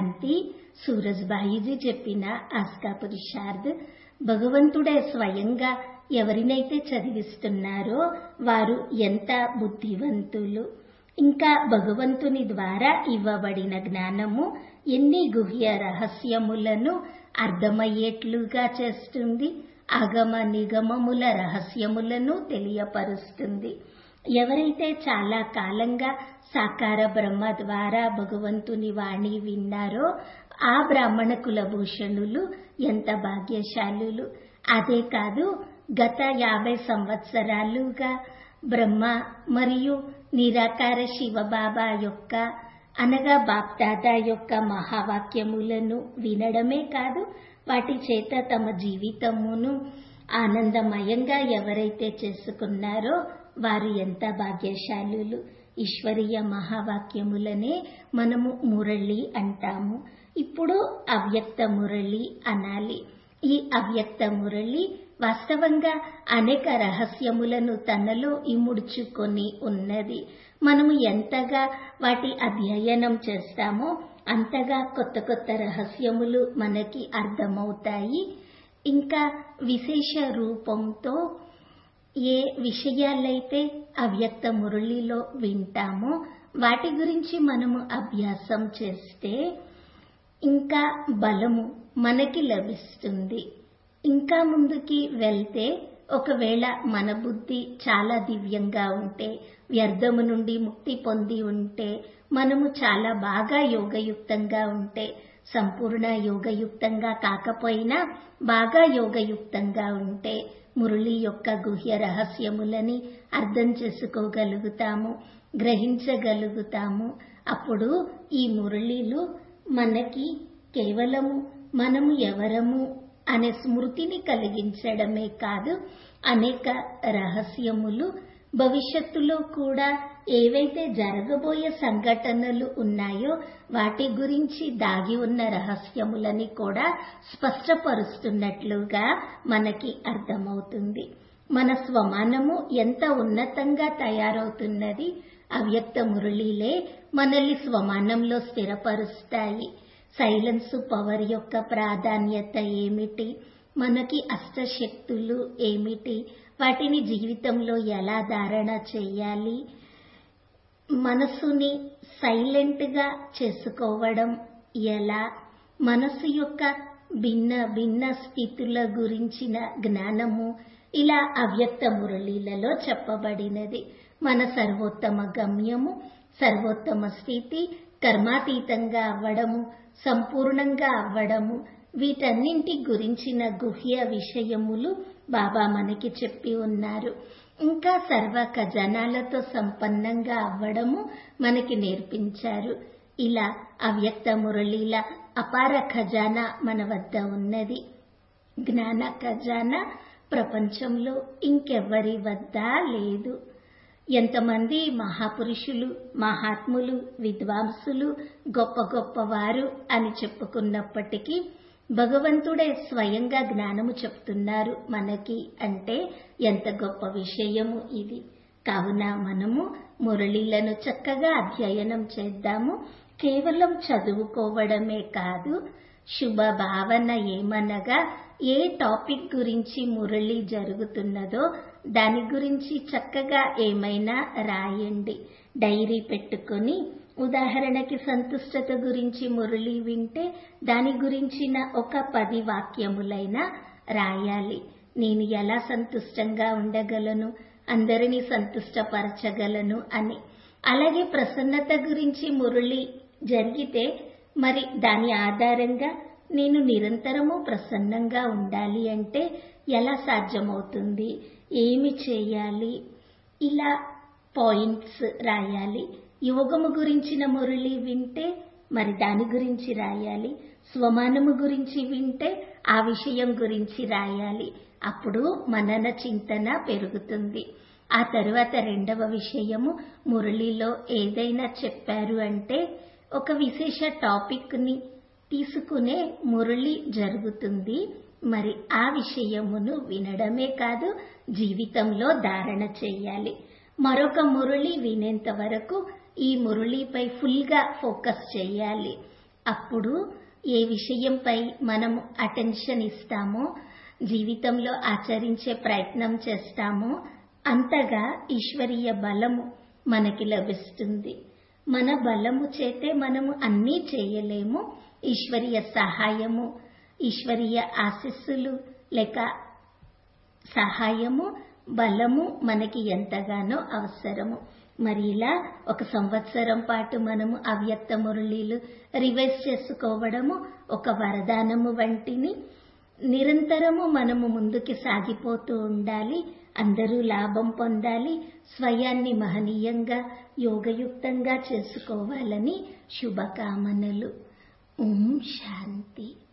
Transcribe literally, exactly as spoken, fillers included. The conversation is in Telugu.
శాంతి. సూరజ్బాయిజీ చెప్పిన ఆస్కా పురుషార్థ్. భగవంతుడే స్వయంగా ఎవరినైతే చదివిస్తున్నారో వారు ఎంత బుద్ధివంతులు. ఇంకా భగవంతుని ద్వారా ఇవ్వబడిన జ్ఞానము ఎన్ని గుహ్య రహస్యములను అర్థమయ్యేట్లుగా చేస్తుంది. ఆగమ నిగమముల రహస్యములను తెలియపరుస్తుంది. ఎవరైతే చాలా కాలంగా సాకార బ్రహ్మ ద్వారా భగవంతుని వాణి విన్నారో ఆ బ్రాహ్మణ కులభూషణులు ఎంత భాగ్యశాలులు. అదే కాదు, గత యాభై సంవత్సరాలుగా బ్రహ్మ మరియు నిరాకార శివబాబా యొక్క అనగా బాప్దాదా యొక్క మహావాక్యములను వినడమే కాదు, వాటి చేత తమ జీవితమును ఆనందమయంగా ఎవరైతే చేసుకున్నారో వారు ఎంత భాగ్యశాలులు. ఈశ్వరీయ మహావాక్యములనే మనము మురళి అంటాము. ఇప్పుడు అవ్యక్త మురళి అనాలి. ఈ అవ్యక్త మురళి వాస్తవంగా అనేక రహస్యములను తనలో ఇముడ్చుకొని ఉన్నది. మనము ఎంతగా వాటి అధ్యయనం చేస్తామో అంతగా కొత్త కొత్త రహస్యములు మనకి అర్థమవుతాయి. ఇంకా విశేష రూపంతో ఏ విషయాలైతే అవ్యక్త మురళిలో వింటామో వాటి గురించి మనము అభ్యాసం చేస్తే ఇంకా బలము మనకి లభిస్తుంది. ఇంకా ముందుకి వెళ్తే ఒకవేళ మన బుద్ధి చాలా దివ్యంగా ఉంటే, వ్యర్థము నుండి ముక్తి పొంది ఉంటే, మనము చాలా బాగా యోగయుక్తంగా ఉంటే, సంపూర్ణ యోగయుక్తంగా కాకపోయినా బాగా యోగయుక్తంగా ఉంటే మురళి యొక్క గుహ్య రహస్యములని అర్థం చేసుకోగలుగుతాము, గ్రహించగలుగుతాము. అప్పుడు ఈ మురళిలు మనకి కేవలము మనము ఎవరము అనే స్మృతిని కలిగించడమే కాదు, అనేక రహస్యములు భవిష్యత్తులో కూడా ఏవైతే జరగబోయే సంఘటనలు ఉన్నాయో వాటి గురించి దాగి ఉన్న రహస్యములని కూడా స్పష్టపరుస్తున్నట్లుగా మనకి అర్థమవుతుంది. మన స్వమానము ఎంత ఉన్నతంగా తయారవుతున్నది. అవ్యక్త మురళిలే మనల్ని స్వమానంలో స్థిరపరుస్తాయి. సైలెన్స్ పవర్ యొక్క ప్రాధాన్యత ఏమిటి, మనకి అష్టశక్తులు ఏమిటి, వాటిని జీవితంలో ఎలా ధారణ చేయాలి, మనసుని సైలెంట్ గా చేసుకోవడం ఎలా, మనసు యొక్క భిన్న భిన్న స్థితుల గురించిన జ్ఞానము ఇలా అవ్యక్త మురళీలలో చెప్పబడినది. మన సర్వోత్తమ గమ్యము, సర్వోత్తమ స్థితి, కర్మాతీతంగా అవ్వడము, సంపూర్ణంగా అవ్వడము, వీటన్నింటి గురించిన గుహ్య విషయములు బాబా మనకి చెప్పి ఉన్నారు. ఇంకా సర్వ ఖజానాలతో సంపన్నంగా అవ్వడము మనకి నేర్పించారు. ఇలా అవ్యక్త మురళీల అపార ఖజానా మన వద్ద ఉన్నది. జ్ఞాన ఖజానా ప్రపంచంలో ఇంకెవ్వరి వద్ద లేదు. ఎంతమంది మహాపురుషులు, మహాత్ములు, విద్వాంసులు, గొప్ప గొప్పవారు అని చెప్పుకున్నప్పటికీ భగవంతుడే స్వయంగా జ్ఞానము చెప్తున్నారు మనకి అంటే ఎంత గొప్ప విషయము ఇది. కావున మనము మురళీలను చక్కగా అధ్యయనం చేద్దాము. కేవలం చదువుకోవడమే కాదు, శుభ భావన ఏమనగా ఏ టాపిక్ గురించి మురళి జరుగుతున్నదో దాని గురించి చక్కగా ఏమైనా రాయండి. డైరీ పెట్టుకొని ఉదాహరణకి సంతుష్టత గురించి మురళి వింటే దాని గురించిన ఒక పది వాక్యములైనా రాయాలి. నేను ఎలా సంతుష్టంగా ఉండగలను, అందరినీ సంతుష్టపరచగలను అని. అలాగే ప్రసన్నత గురించి మురళి జరిగితే మరి దాని ఆధారంగా నేను నిరంతరము ప్రసన్నంగా ఉండాలి అంటే ఎలా సాధ్యమవుతుంది, ఏమి చేయాలి, ఇలా పాయింట్స్ రాయాలి. యోగము గురించిన మురళి వింటే మరి దాని గురించి రాయాలి. స్వమానము గురించి వింటే ఆ విషయం గురించి రాయాలి. అప్పుడు మనన చింతన పెరుగుతుంది. ఆ తరువాత రెండవ విషయము, మురళిలో ఏదైనా చెప్పారు అంటే ఒక విశేష టాపిక్ ని తీసుకునే మురళి జరుగుతుంది. మరి ఆ విషయమును వినడమే కాదు, జీవితంలో ధారణ చేయాలి. మరొక మురళి వినేంత వరకు ఈ మురళిపై ఫుల్ గా ఫోకస్ చేయాలి. అప్పుడు ఏ విషయంపై మనము అటెన్షన్ ఇస్తామో, జీవితంలో ఆచరించే ప్రయత్నం చేస్తామో అంతగా ఈశ్వరీయ బలము మనకి లభిస్తుంది. మన బలము చేతే మనము అన్నీ చేయలేము. ఈశ్వరీయ సహాయము, ఈశ్వరీయ ఆశీస్సులు లేక సహాయము, బలము మనకి ఎంతగానో అవసరము. మరి ఇలా ఒక సంవత్సరం పాటు మనము అవ్యక్త మురళీలు రివైజ్ చేసుకోవడము ఒక వరదానము వంటిని. నిరంతరము మనము ముందుకి సాగిపోతూ ఉండాలి. అందరూ లాభం పొందాలి. స్వయాన్ని మహనీయంగా యోగయుక్తంగా చేసుకోవాలని శుభకామనలు. ఓం శాంతి.